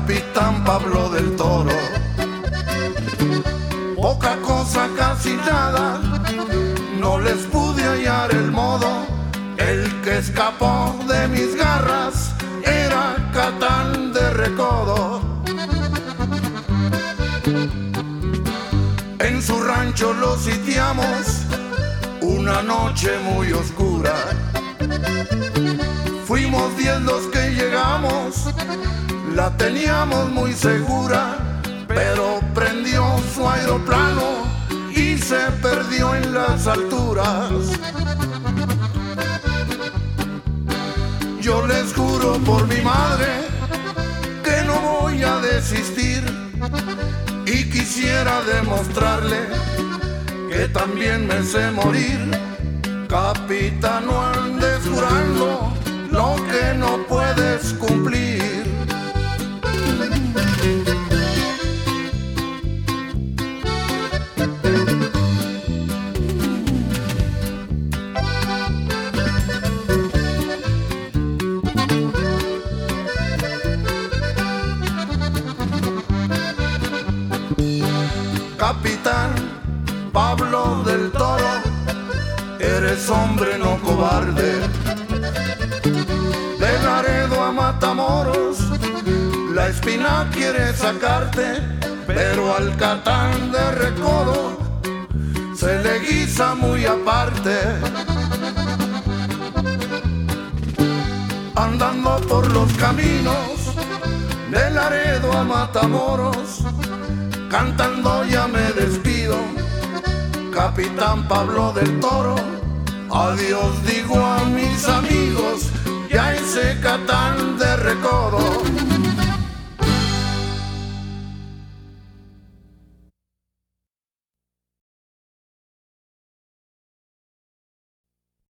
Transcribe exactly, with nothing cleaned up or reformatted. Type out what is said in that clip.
Capitán Pablo del Toro. Poca cosa, casi nada, no les pude hallar el modo. El que escapó de mis garras era Catán de Recodo. En su rancho lo sitiamos una noche muy oscura. Fuimos diez los que llegamos, la teníamos muy segura, pero prendió su aeroplano y se perdió en las alturas. Yo les juro por mi madre que no voy a desistir, y quisiera demostrarle que también me sé morir. Capitán, no andes jurando lo que no puedes cumplir. Capitán Pablo del Toro, eres hombre no cobarde. De Laredo a Matamoros, la espina quiere sacarte, pero al Catán de Recodo se le guisa muy aparte. Andando por los caminos de Laredo a Matamoros, cantando ya me despido, Capitán Pablo del Toro. Adiós digo a mis amigos y a ese Catán de Recodo.